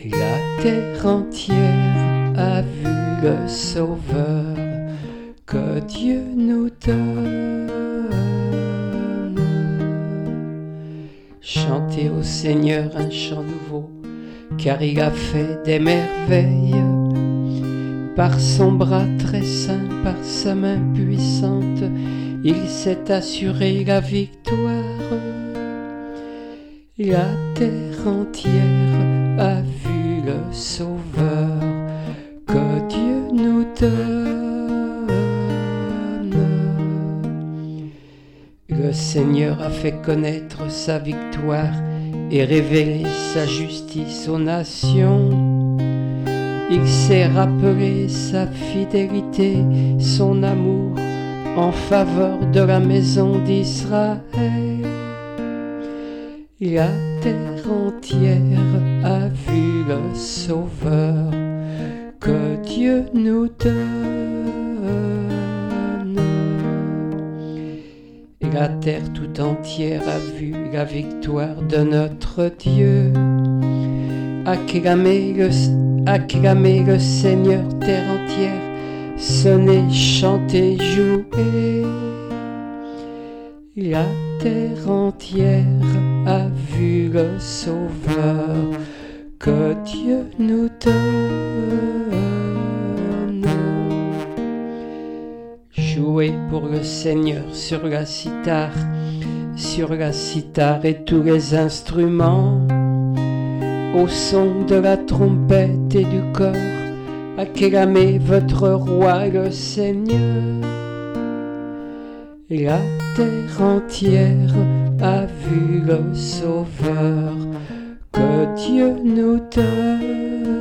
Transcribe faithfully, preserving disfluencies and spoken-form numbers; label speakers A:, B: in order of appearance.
A: La terre entière a vu le Sauveur que Dieu nous donne. Chantez au Seigneur un chant nouveau, car il a fait des merveilles. Par son bras très saint, par sa main puissante, il s'est assuré la victoire. La terre entière a vu le Sauveur que Dieu nous donne. Le Seigneur a fait connaître sa victoire et révélé sa justice aux nations. Il s'est rappelé sa fidélité, son amour en faveur de la maison d'Israël. La terre entière a vu le Sauveur que Dieu nous donne. La terre tout entière a vu la victoire de notre Dieu. Acclamez le, acclamez le Seigneur, terre entière, sonnez, chantez, jouez. La terre entière a vu le Sauveur que Dieu nous donne. Jouez pour le Seigneur sur la cithare, sur la cithare et tous les instruments. Au son de la trompette et du cor, acclamez votre roi le Seigneur. La terre entière a vu le Sauveur que Dieu nous donne.